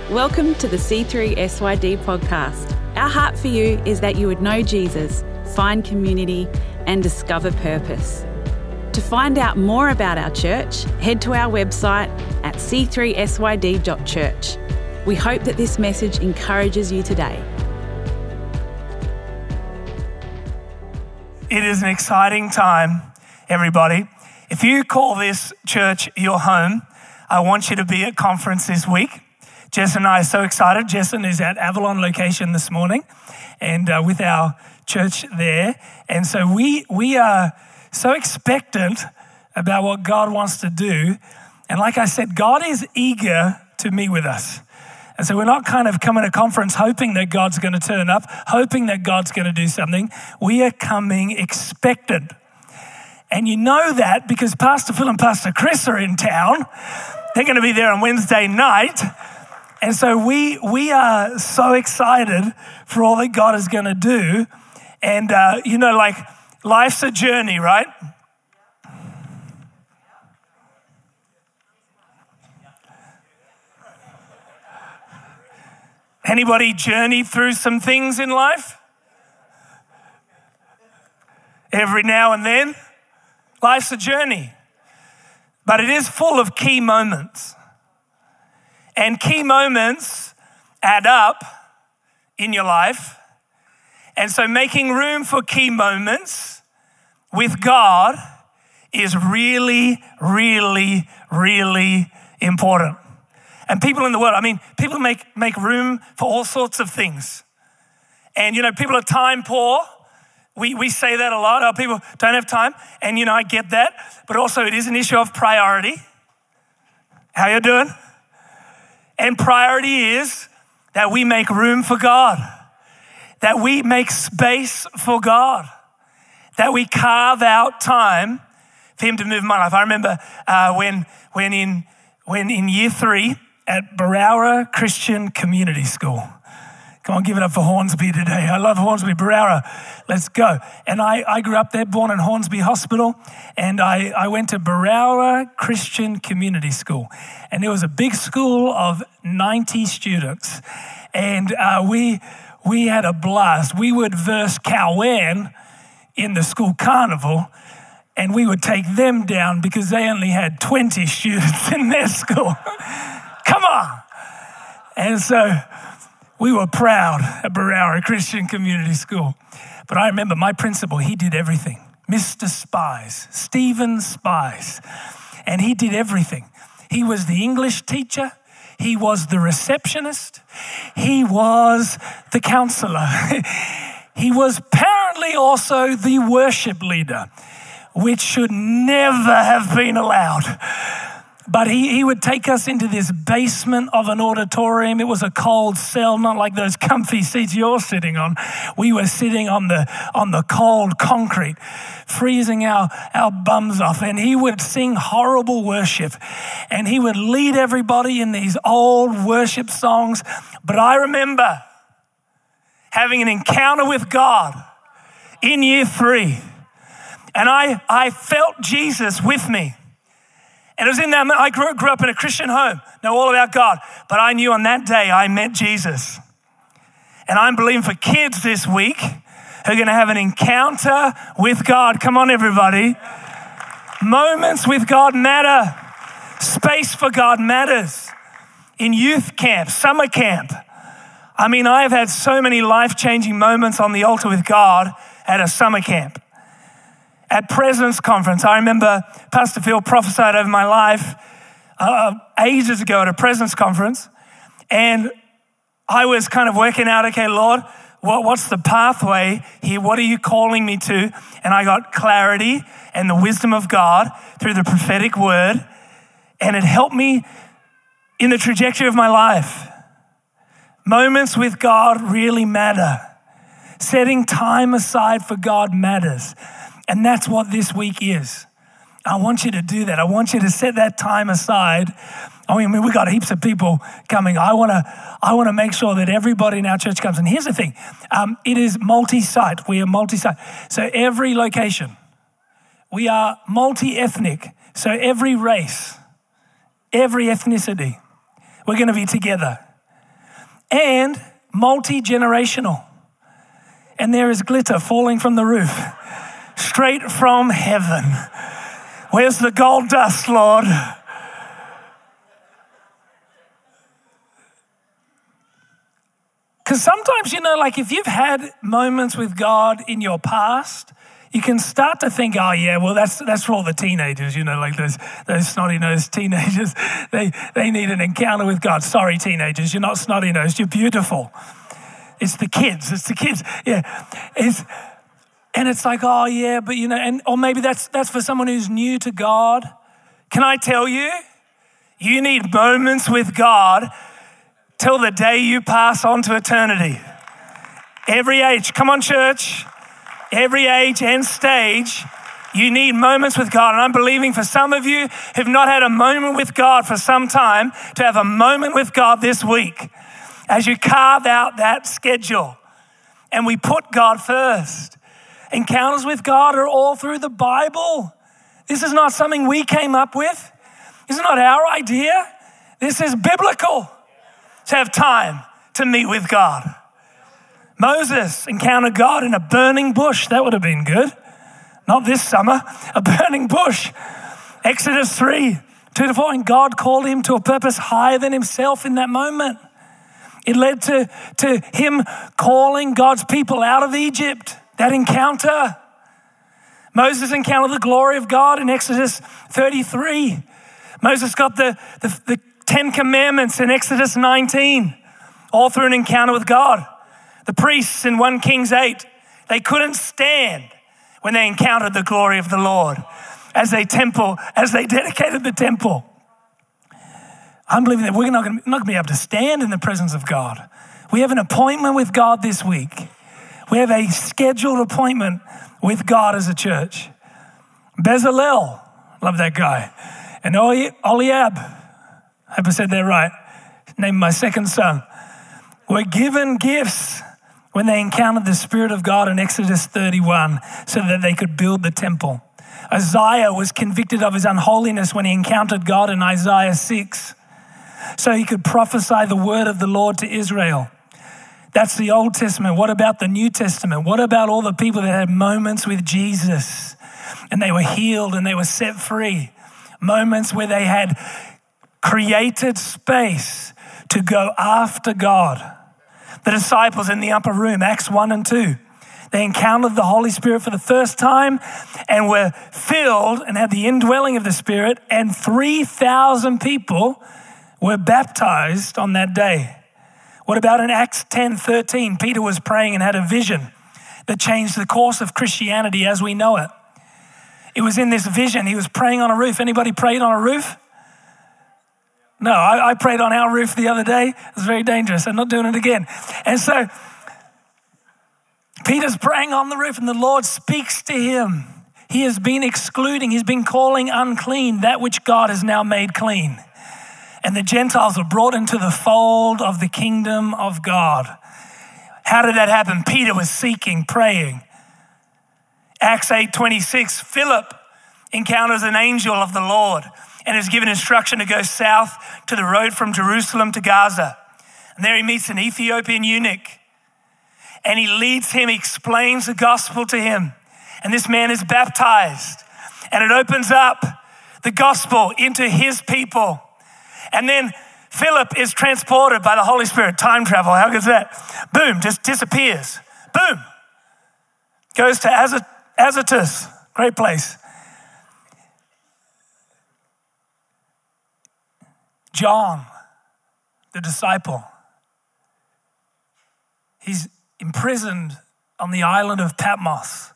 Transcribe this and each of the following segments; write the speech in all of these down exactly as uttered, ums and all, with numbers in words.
Welcome to the C three S Y D podcast. Our heart for you is that you would know Jesus, find community, and discover purpose. To find out more about our church, head to our website at c three s y d dot church. We hope that this message encourages you today. It is an exciting time, everybody. If you call this church your home, I want you to be at conference this week. Jess and I are so excited. Jessen is at Avalon location this morning and uh, with our church there. And so we we are so expectant about what God wants to do. And like I said, God is eager to meet with us. And so we're not kind of coming to conference hoping that God's going to turn up, hoping that God's going to do something. We are coming expectant. And you know that because Pastor Phil and Pastor Chris are in town. They're going to be there on Wednesday night. And so we we are so excited for all that God is going to do. And, uh, you know, like life's a journey, right? Anybody journey through some things in life? Every now and then. Life's a journey. But it is full of key moments. And key moments add up in your life. And so making room for key moments with God is really, really, really important. And people in the world, I mean, people make, make room for all sorts of things. And, you know, people are time poor. We we say that a lot. Oh, people don't have time. And, you know, I get that. But also it is an issue of priority. How you doing? And priority is that we make room for God, that we make space for God, that we carve out time for Him to move in my life. I remember uh, when when in when in year three at Berowra Christian Community School. Come on, give it up for Hornsby today. I love Hornsby, Berowra. Let's go. And I, I grew up there, born in Hornsby Hospital, and I, I went to Berowra Christian Community School. And it was a big school of ninety students. And uh, we we had a blast. We would verse Cowan in the school carnival, and we would take them down because they only had twenty students in their school. Come on. And so we were proud at Berowra Christian Community School. But I remember my principal, he did everything. Mister Spies, Stephen Spies. And he did everything. He was the English teacher. He was the receptionist. He was the counselor. He was apparently also the worship leader, which should never have been allowed. But he, he would take us into this basement of an auditorium. It was a cold cell, not like those comfy seats you're sitting on. We were sitting on the on the cold concrete, freezing our, our bums off. And he would sing horrible worship. And he would lead everybody in these old worship songs. But I remember having an encounter with God in year three. And I, I felt Jesus with me. And it was in that, I grew, grew up in a Christian home, know all about God, but I knew on that day I met Jesus. And I'm believing for kids this week who are going to have an encounter with God. Come on, everybody. Moments with God matter. Space for God matters. In youth camp, summer camp. I mean, I have had so many life-changing moments on the altar with God at a summer camp. At Presence Conference, I remember Pastor Phil prophesied over my life uh, ages ago at a Presence Conference. And I was kind of working out, okay, Lord, what, what's the pathway here? What are you calling me to? And I got clarity and the wisdom of God through the prophetic word. And it helped me in the trajectory of my life. Moments with God really matter. Setting time aside for God matters. And that's what this week is. I want you to do that. I want you to set that time aside. I mean, we've got heaps of people coming. I want to I want to make sure that everybody in our church comes. And here's the thing. Um, it is multi-site. We are multi-site. So every location. We are multi-ethnic. So every race, every ethnicity, we're going to be together. and multi-generational. And there is glitter falling from the roof, straight from heaven. Where's the gold dust, Lord? Because sometimes, you know, like if you've had moments with God in your past, you can start to think, oh yeah, well that's that's for all the teenagers, you know, like those those snotty-nosed teenagers. They they need an encounter with God. Sorry, teenagers, you're not snotty-nosed, you're beautiful. It's the kids, it's the kids. Yeah. It's and it's like, oh yeah, but you know, and or maybe that's that's for someone who's new to God. Can I tell you? You need moments with God till the day you pass on to eternity. Every age, come on church, every age and stage, you need moments with God. And I'm believing for some of you who've not had a moment with God for some time to have a moment with God this week as you carve out that schedule and we put God first. Encounters with God are all through the Bible. This is not something we came up with. This is not our idea. This is biblical. To have time to meet with God. Moses encountered God in a burning bush. That would have been good. Not this summer, a burning bush. Exodus three, two to four, and God called him to a purpose higher than himself in that moment. It led to, to him calling God's people out of Egypt, that encounter. Moses encountered the glory of God in Exodus thirty-three. Moses got the, the, the Ten Commandments in Exodus nineteen, all through an encounter with God. The priests in First Kings eight, they couldn't stand when they encountered the glory of the Lord as they temple, as they dedicated the temple. I'm believing that we're not going to be able to stand in the presence of God. We have an appointment with God this week. We have a scheduled appointment with God as a church. Bezalel, love that guy, and Oliab, I hope I said that right, named my second son, were given gifts when they encountered the Spirit of God in Exodus thirty-one so that they could build the temple. Isaiah was convicted of his unholiness when he encountered God in Isaiah six, so he could prophesy the word of the Lord to Israel. That's the Old Testament. What about the New Testament? What about all the people that had moments with Jesus and they were healed and they were set free? Moments where they had created space to go after God. The disciples in the upper room, Acts one and two, they encountered the Holy Spirit for the first time and were filled and had the indwelling of the Spirit, and three thousand people were baptized on that day. What about in Acts ten thirteen? Peter was praying and had a vision that changed the course of Christianity as we know it. It was in this vision. He was praying on a roof. Anybody prayed on a roof? No, I, I prayed on our roof the other day. It was very dangerous. I'm not doing it again. And so Peter's praying on the roof and the Lord speaks to him. He has been excluding, he's been calling unclean that which God has now made clean. And the Gentiles were brought into the fold of the kingdom of God. How did that happen? Peter was seeking, praying. Acts eight twenty-six, Philip encounters an angel of the Lord and is given instruction to go south to the road from Jerusalem to Gaza. And there he meets an Ethiopian eunuch. And he leads him, he explains the gospel to him. And this man is baptized. And it opens up the gospel into his people. And then Philip is transported by the Holy Spirit. Time travel, how good is that? Boom, just disappears. Boom. Goes to Azot- Azotus, great place. John, the disciple, he's imprisoned on the island of Patmos.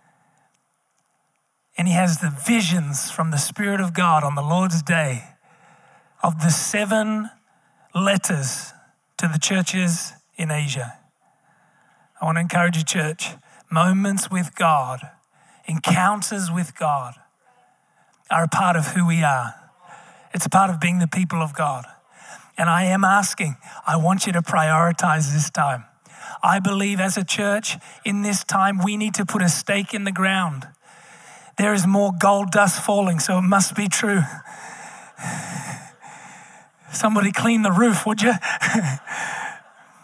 And he has the visions from the Spirit of God on the Lord's day of the seven letters to the churches in Asia. I want to encourage you, church, moments with God, encounters with God are a part of who we are. It's a part of being the people of God. And I am asking, I want you to prioritize this time. I believe as a church, in this time, we need to put a stake in the ground. There is more gold dust falling, so it must be true. Somebody clean the roof, would you?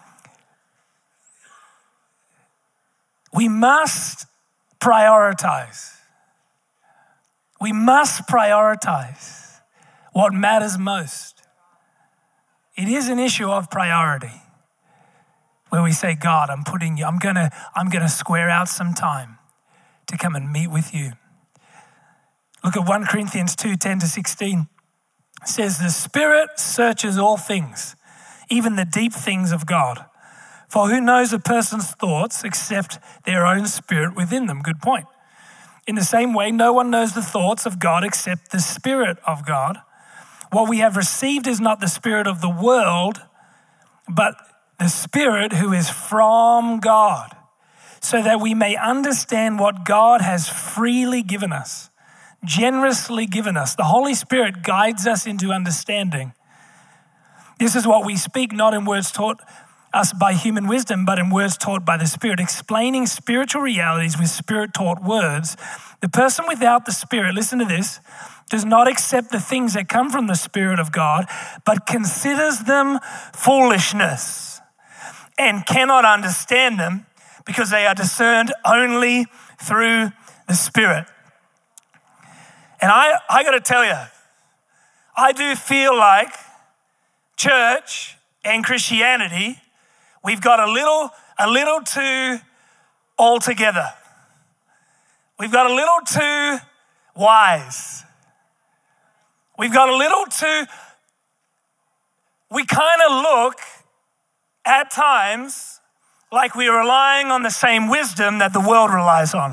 must prioritize. We must prioritize what matters most. It is an issue of priority where we say, God, I'm putting you, I'm gonna, I'm gonna square out some time to come and meet with you. Look at First Corinthians two, ten to sixteen. It says, the Spirit searches all things, even the deep things of God. For who knows a person's thoughts except their own spirit within them? Good point. In the same way, no one knows the thoughts of God except the Spirit of God. What we have received is not the spirit of the world, but the Spirit who is from God, so that we may understand what God has freely given us, generously given us. The Holy Spirit guides us into understanding. This is what we speak, not in words taught us by human wisdom, but in words taught by the Spirit, explaining spiritual realities with Spirit-taught words. The person without the Spirit, listen to this, does not accept the things that come from the Spirit of God, but considers them foolishness and cannot understand them because they are discerned only through the Spirit. And I, I got to tell you, I do feel like church and Christianity, we've got a little, a little too all together. We've got a little too wise. We've got a little too, we kind of look at times like we're relying on the same wisdom that the world relies on.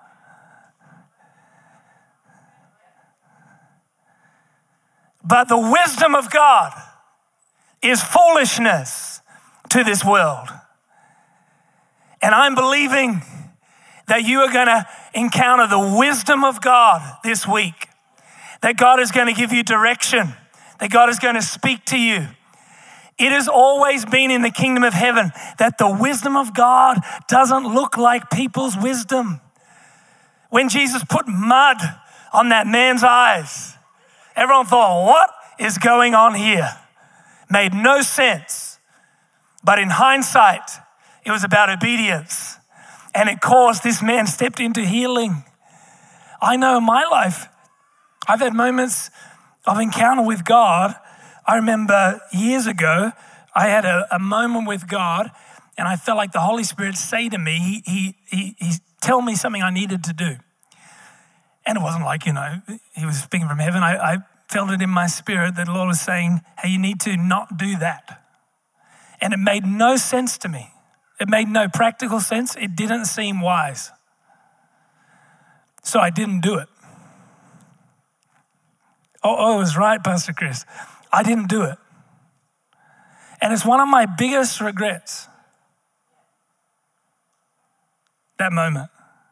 But the wisdom of God is foolishness to this world. And I'm believing that you are going to encounter the wisdom of God this week, that God is going to give you direction, that God is going to speak to you. It has always been in the kingdom of heaven that the wisdom of God doesn't look like people's wisdom. When Jesus put mud on that man's eyes, everyone thought, what is going on here? Made no sense. But in hindsight, it was about obedience. And it caused this man stepped into healing. I know in my life, I've had moments of encounter with God. I remember years ago, I had a, a moment with God and I felt like the Holy Spirit say to me, he, he, he, he tell me something I needed to do. And it wasn't like, you know, he was speaking from heaven. I, I felt it in my spirit that the Lord was saying, hey, you need to not do that. And it made no sense to me. It made no practical sense. It didn't seem wise. So I didn't do it. Oh, oh, it was right, Pastor Chris. I didn't do it. And it's one of my biggest regrets, that moment.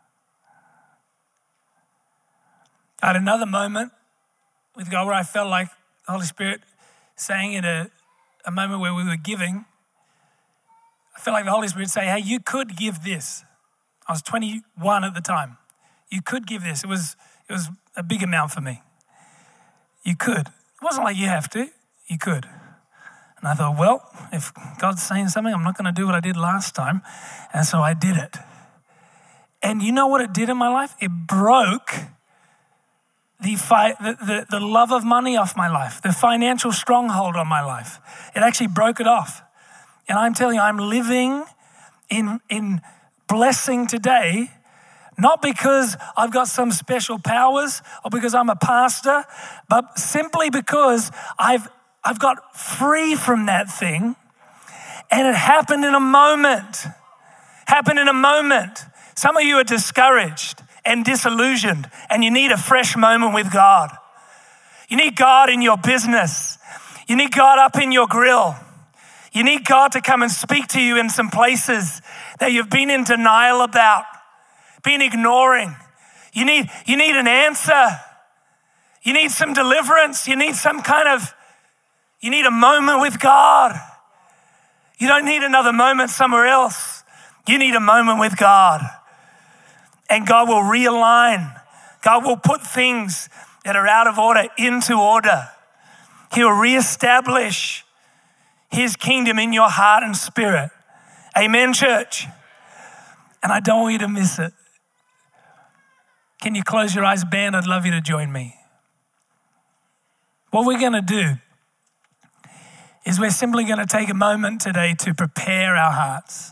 I had another moment with God where I felt like the Holy Spirit saying at a, a moment where we were giving, I felt like the Holy Spirit saying, hey, you could give this. I was twenty-one at the time. You could give this. It was, it was a big amount for me. You could. It wasn't like you have to. You could. And I thought, well, if God's saying something, I'm not going to do what I did last time. And so I did it. And you know what it did in my life? It broke the, fi- the, the, the love of money off my life, the financial stronghold on my life. It actually broke it off. And I'm telling you, I'm living in, in blessing today, not because I've got some special powers or because I'm a pastor, but simply because I've I've got free from that thing. And it happened in a moment. Happened in a moment. Some of you are discouraged and disillusioned and you need a fresh moment with God. You need God in your business. You need God up in your grill. You need God to come and speak to you in some places that you've been in denial about, been ignoring. You need, you need an answer. You need some deliverance. You need some kind of, you need a moment with God. You don't need another moment somewhere else. You need a moment with God. And God will realign. God will put things that are out of order into order. He'll reestablish His kingdom in your heart and spirit. Amen, church. And I don't want you to miss it. Can you close your eyes, band? I'd love you to join me. What we're going to do is we're simply going to take a moment today to prepare our hearts,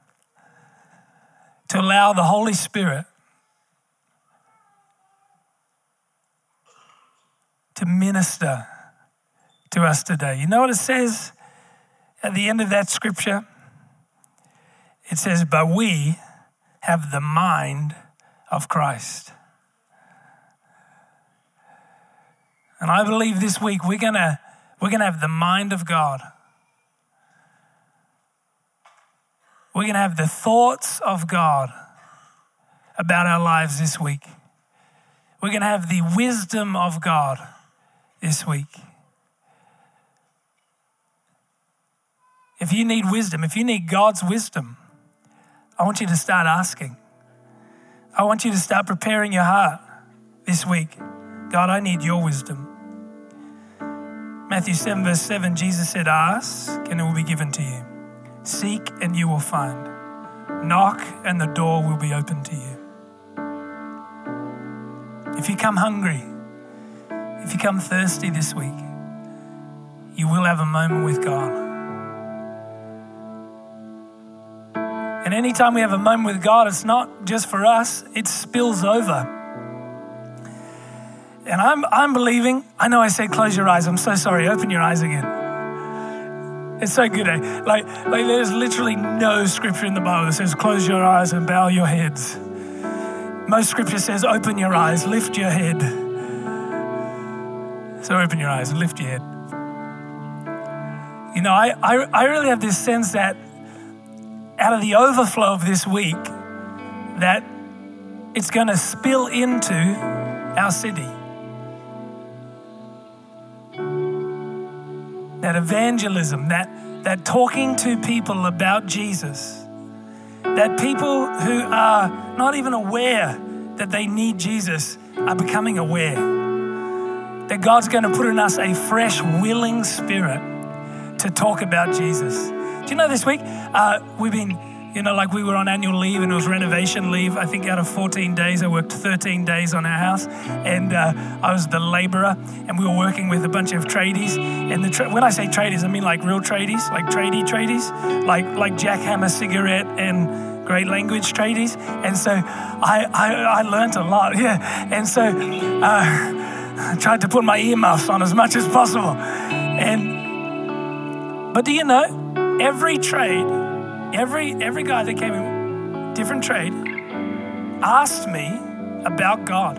to allow the Holy Spirit to minister to us today. You know what it says at the end of that scripture? It says, but we have the mind of Christ. And I believe this week we're gonna we're gonna have the mind of God. We're gonna have the thoughts of God about our lives this week. We're gonna have the wisdom of God this week. If you need wisdom, if you need God's wisdom, I want you to start asking. I want you to start preparing your heart this week. God, I need your wisdom. Matthew seven verse seven, Jesus said, ask and it will be given to you. Seek and you will find. Knock and the door will be open to you. If you come hungry, if you come thirsty this week, you will have a moment with God. And anytime we have a moment with God, it's not just for us, it spills over. And I'm I'm believing, I know I said close your eyes, I'm so sorry, open your eyes again. It's so good, eh? Like, like there's literally no scripture in the Bible that says close your eyes and bow your heads. Most scripture says open your eyes, lift your head. So open your eyes and lift your head. You know, I, I, I really have this sense that out of the overflow of this week, that it's going to spill into our city. That evangelism, that, that talking to people about Jesus, that people who are not even aware that they need Jesus are becoming aware. That God's going to put in us a fresh, willing spirit to talk about Jesus. Do you know this week, uh, we've been, you know, like we were on annual leave and it was renovation leave. I think out of fourteen days, I worked thirteen days on our house. And uh, I was the laborer and we were working with a bunch of tradies. And the tra- when I say tradies, I mean like real tradies, like tradie tradies, like like Jackhammer Cigarette and Great Language tradies. And so I, I, I learned a lot, yeah. And so uh, I tried to put my earmuffs on as much as possible. And but do you know, every trade, every every guy that came in, different trade, asked me about God.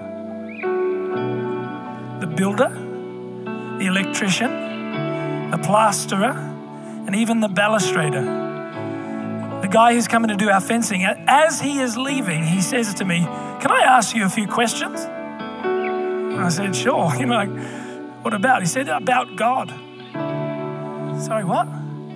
The builder, the electrician, the plasterer, and even the balustrader. The guy who's coming to do our fencing, as he is leaving, he says to me, can I ask you a few questions? And I said, sure. You know, like, what about? He said, about God. Sorry, what?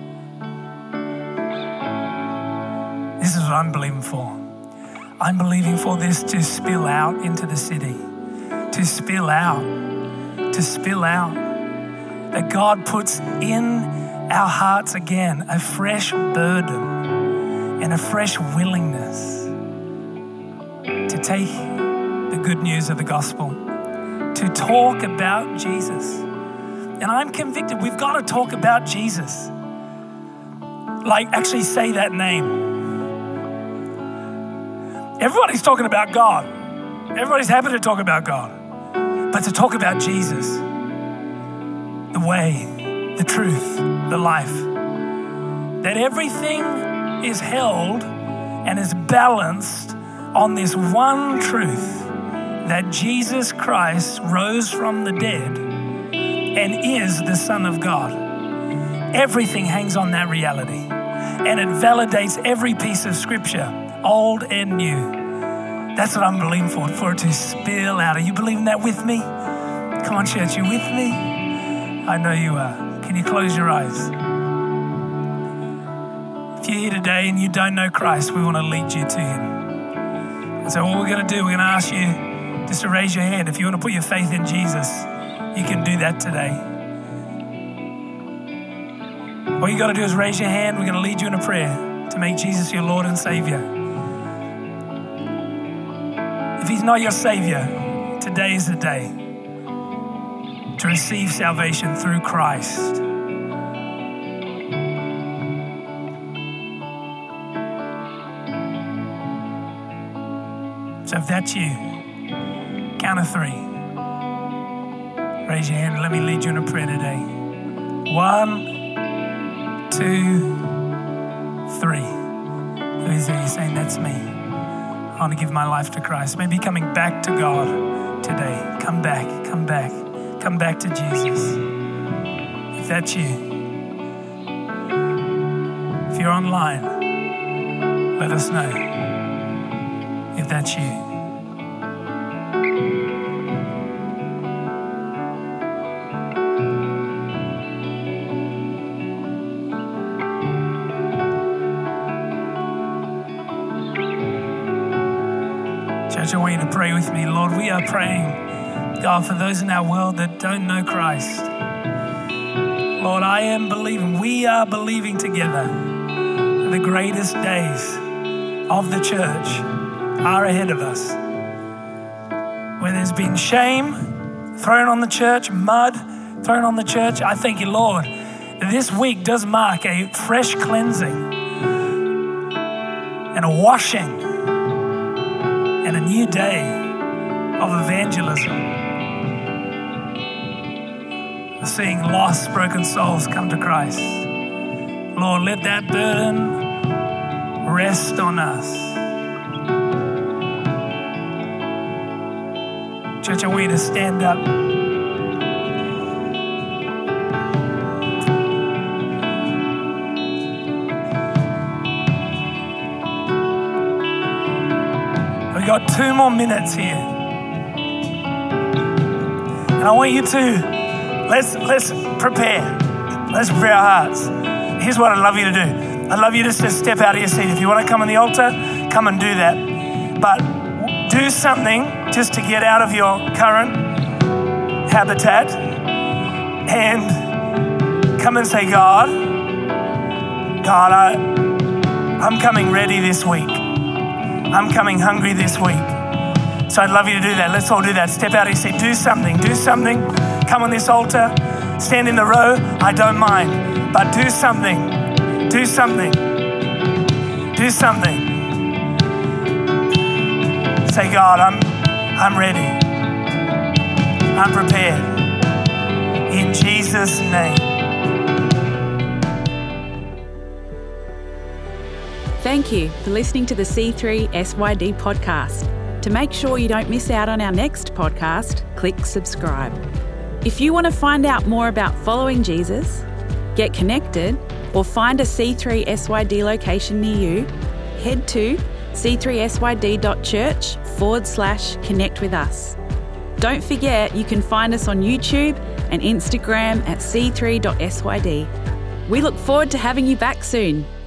This is what I'm believing for. I'm believing for this to spill out into the city, to spill out, to spill out. That God puts in our hearts again a fresh burden and a fresh willingness to take the good news of the gospel, to talk about Jesus. And I'm convicted we've got to talk about Jesus. Like actually say that name. Everybody's talking about God. Everybody's happy to talk about God. But to talk about Jesus, the way, the truth, the life, that everything is held and is balanced on this one truth, that Jesus Christ rose from the dead and is the Son of God. Everything hangs on that reality, and it validates every piece of scripture, old and new. That's what I'm believing for, for it to spill out. Are you believing that with me? Come on, church, you with me? I know you are. Can you close your eyes? If you're here today and you don't know Christ, we want to lead you to Him. And so what we're going to do, we're going to ask you just to raise your hand. If you want to put your faith in Jesus, you can do that today. All you got to do is raise your hand. We're going to lead you in a prayer to make Jesus your Lord and Savior. he's not your Savior, today is the day to receive salvation through Christ. So if that's you, count of three. Raise your hand and let me lead you in a prayer today. One, two, three. Who is there? You're saying, that's me. I want to give my life to Christ. Maybe coming back to God today. Come back, come back, come back to Jesus. If that's you, if you're online, let us know if that's you. Church, I want you to pray with me. Lord, we are praying, God, for those in our world that don't know Christ. Lord, I am believing, we are believing together that the greatest days of the church are ahead of us. Where there's been shame thrown on the church, mud thrown on the church, I thank you, Lord, that this week does mark a fresh cleansing and a washing and a new day of evangelism. Seeing lost, broken souls come to Christ. Lord, let that burden rest on us. Church, I want you to stand up. We've got two more minutes here. And I want you to Let's let's prepare. Let's prepare our hearts. Here's what I'd love you to do. I'd love you just to step out of your seat. If you want to come on the altar, come and do that. But do something just to get out of your current habitat and come and say, God, God, I, I'm coming ready this week. I'm coming hungry this week. So I'd love you to do that. Let's all do that. Step out of your seat. Do something. Do something. Come on this altar, stand in the row, I don't mind, but do something, do something, do something. Say, God, I'm, I'm ready, I'm prepared, in Jesus' name. Thank you for listening to the C three S Y D podcast. To make sure you don't miss out on our next podcast, click subscribe. If you want to find out more about following Jesus, get connected, or find a C three S Y D location near you, head to c three s y d dot church forward slash connect with us. Don't forget you can find us on YouTube and Instagram at c three dot s y d. We look forward to having you back soon.